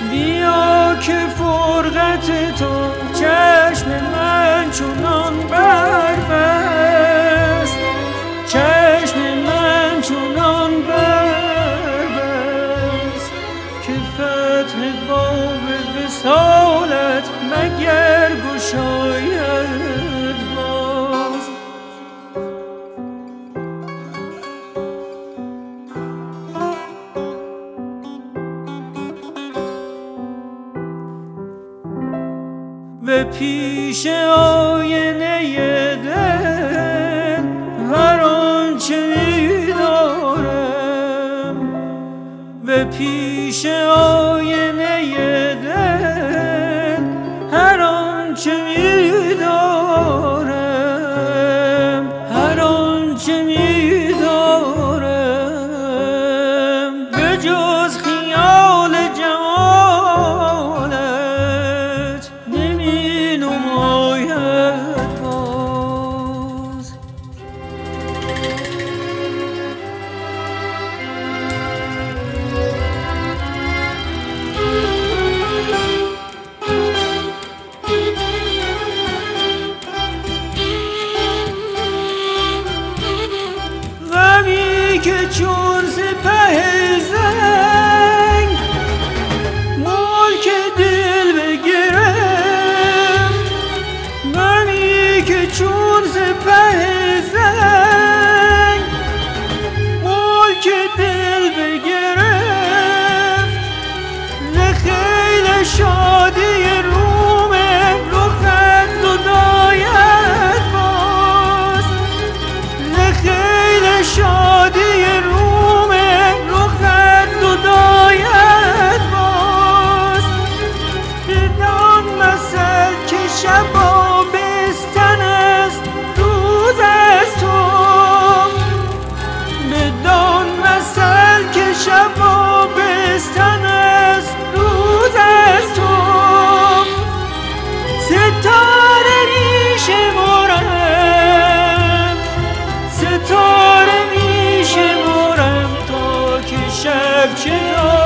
بیا که فرقت تو چشم من چونان بربست، چشم من چونان بربست که فتح باب وصالت مگر گشاید باز. به پیش آینه دل هر آنچه می‌دارم، به پیش آینه دل هر آنچه می‌دارم، هر آنچه می‌دارم به جز خیال جمالت نمی نماید باز. غمی که چون سپه زنگ ملک دل بگرفت، غمی که چون سپه زنگ ملک دل بگرفت، ز خیل شادی روم رخت زداید باز، ز خیل شادی روم رخت زداید باز. بدان مثل که شب آبستن است روز از تو، بدان مثل که شب آبستن است روز از تو. ستاره میشمارم، ستاره میشمارم تا که شب چه